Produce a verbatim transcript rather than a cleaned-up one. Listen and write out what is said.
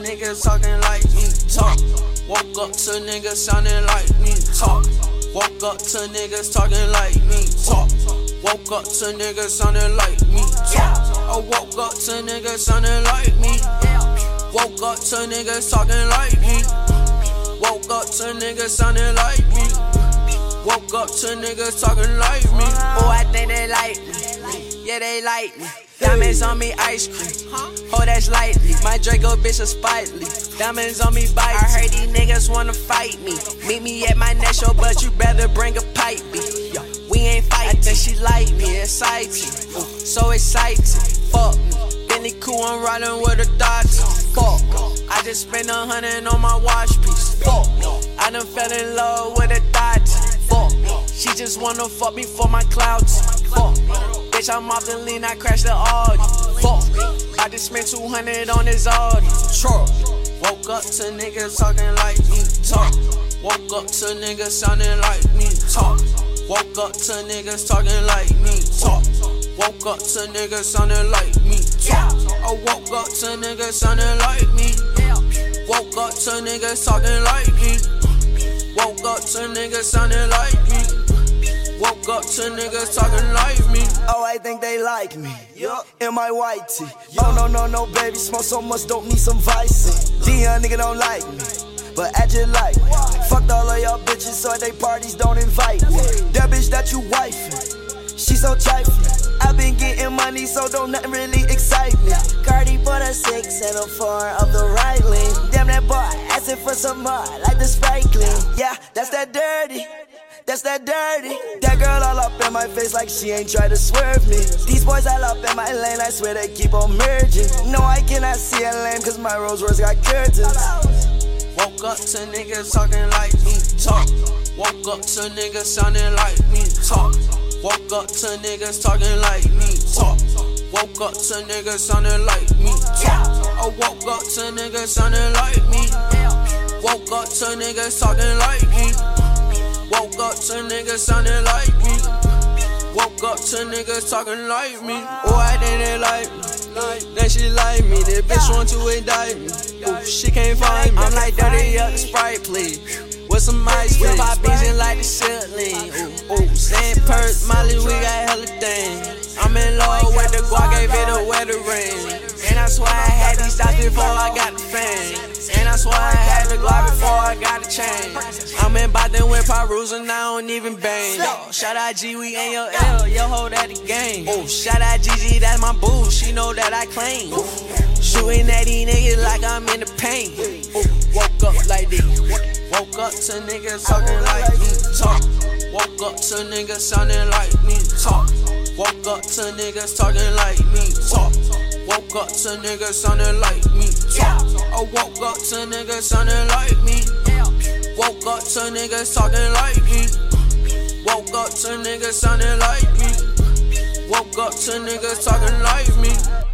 niggas talking like me. Talk. Woke up to niggas sounding like me. Talk. Woke up to niggas talking like me. Talk. Woke up to niggas sounding like me. Talk. I woke up to niggas sounding like me. Woke up to niggas talking like me. Woke up to niggas sounding like me. Woke up to niggas talking like me. Oh, I think they like me. Yeah, they like me. Diamonds on me, ice cream. Oh, that's lightly. My Draco bitch is spitely. Diamonds on me, bite. I heard these niggas wanna fight me. Meet me at my next show, but you better bring a pipe me. We ain't fighting. I think she like me, exciting. Ooh, so exciting. Fuck me. Bentley cool, I'm riding with a Dodge. Fuck. I just spent a hundred on my watch piece. Fuck. I done fell in love with a Dodge. Fuck. She just wanna fuck me for my clouds. Fuck. Bitch, I'm off the lean, I crashed the Audi. Fuck. I just spent two hundred on this Audi. Truck. Woke up to niggas talking like me. Talk. Woke up to niggas sounding like me. Talk. Woke up to niggas talking like me. Talk. Woke up to niggas sounding like me. Talk. I woke up to niggas sounding like me. Woke up to niggas talking like me. Woke up to niggas sounding like me. Woke up to niggas talking like me. Oh, I think they like me. Yup. In my white tee. Oh, no, no, no, baby. Smoke so much, don't need some vice. D young nigga don't like me, but I just like me. Fucked all of y'all bitches, so at they parties don't invite me. That bitch that you wifing, she so trifling. I been getting money, so don't nothing really excite me. Cardi bought a six and a four of the right lane. Damn that boy, asking for some more, like the Sprite clean. Yeah, that's that dirty. That's that dirty. That girl all up in my face like she ain't try to swerve me. These boys all up in my lane, I swear they keep on merging. No, I cannot see a lane, cause my Rolls Royce got curtains. Woke up to niggas talking like me. Talk. Woke up to niggas sounding like me. Talk. Woke up to niggas talking like me. Talk. Woke up to niggas sounding like me. Talk. I woke up to niggas sounding like me. Woke up to niggas talking like me. Woke up to niggas sounding like me. Woke up to niggas talking like me. Oh, I think they like me. Then she like me. That bitch want to indict me. Ooh, she can't find me. I'm like dirty up the Sprite, please. With some ice, with my beans and like the ceiling. Ooh, ooh, Saint Perth, Molly, we got hella things. I'm in love with the guac, gave it a wedding ring. And I swear I had these dots before I got the fame. And I swear I had the Glock before I got the chain. I'm in Boston with Perus and I don't even bang. Yo, shout out G, we ain't your L, yo, hold at the game. Oh, shout out G G, that's my boo, she know that I claim. Shooting at these niggas like I'm in the paint. Ooh, woke up like this. Woke up to niggas talking like me. Talk. Woke up to niggas sounding like me. Talk. Woke up to niggas talking like me. Talk. Woke up to niggas sounding like me. Talk. I woke up to niggas sounding like me. Woke up to niggas talking like me. Woke up to niggas sounding like me. Woke up to niggas talking like me.